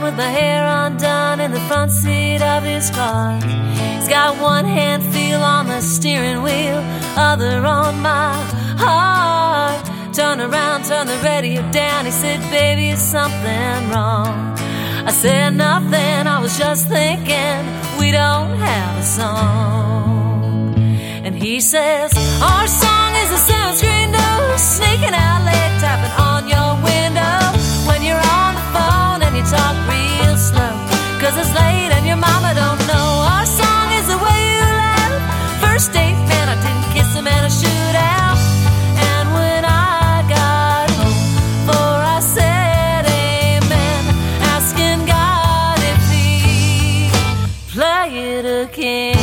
with my hair undone in the front seat of his car. He's got one hand feel on the steering wheel, other on my heart. Turn around, turn the radio down. He said, baby, is something wrong? I said nothing, I was just thinking we don't have a song. And he says, our song is a sunscreen door, sneaking out late, tapping on your window when you're on the phone and you talk real slow, 'cause it's late and your mama don't know. Our song is the way you love. First date, man, I didn't kiss him and I shoot out. And when I got home, for I said amen, asking God if he'd play it again.